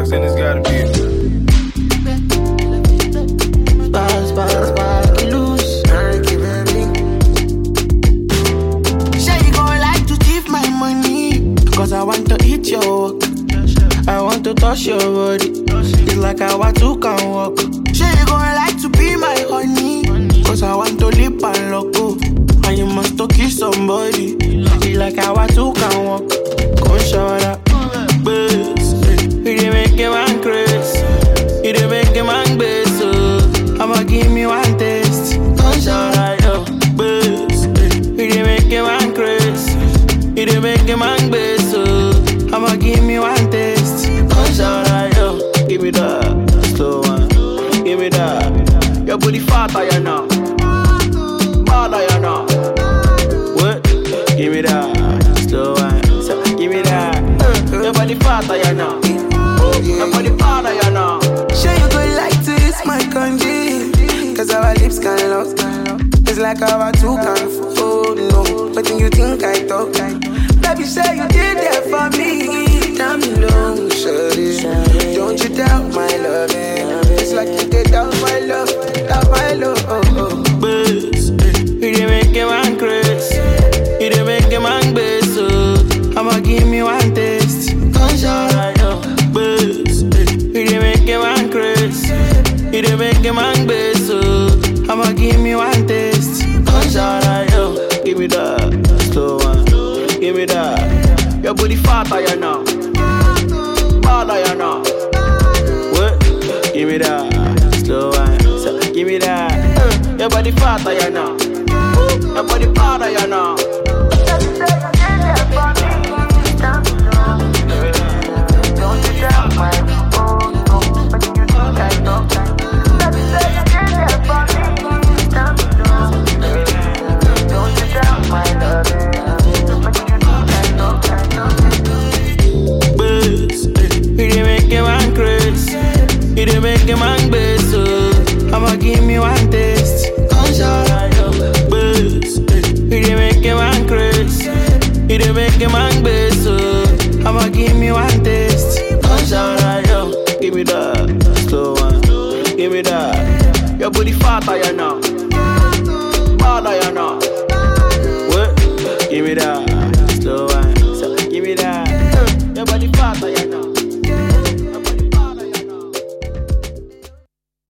box, then it's gotta be. Loose. Say you gon' like to give my money, cause I want to eat your work. I want to touch your body. It's like I want to can walk. Say you gon' like to be my honey, cause I want to lip and loco. And you must to kiss somebody. It's like I want to can walk. Come show that bass. You dey make a man crazy. You dey make a man bass. I'ma give me one taste. Come show that bass. You dey make a man crazy. You dey make a man bass. I'ma give me one taste. Come show that give me that slow one. Give me that. Your body fat, I know. Bad, I know. What? Give me that slow one. So, give me that. Your body fat, I know. Your body fat, I know. Sure you go like to this my country, cause our lips can lock. It's like our two can. Oh no, what do you think I thought? Baby, say you did that for me. Tell me long, shorty. Don't you doubt my loving. It's like you did doubt my love. Doubt my love. Oh, oh. Bass, you didn't make a man crazy. You didn't make a man bass. I'ma give me one taste. Come show that bass. You didn't make a man crazy. You didn't make a man bass. I'ma give me one taste. Come show that give me that slow one. Give me that. Your booty fat, I know. Bad, I know. What? Give me that slow one. So, give me that. Your body fat, I know. Your body bad, I know. Don't you tell my oh no, but you think I know. Baby, say you did that for me. Tell me no. Don't you tell my love. You dey make a man crazy. You dey make a man bass. I'ma give me one taste. Come show that bass. You dey make a man crazy. You dey make a man bass. I'ma give me one taste. Come show that give me that slow one. Give me that. Your booty fat, I know.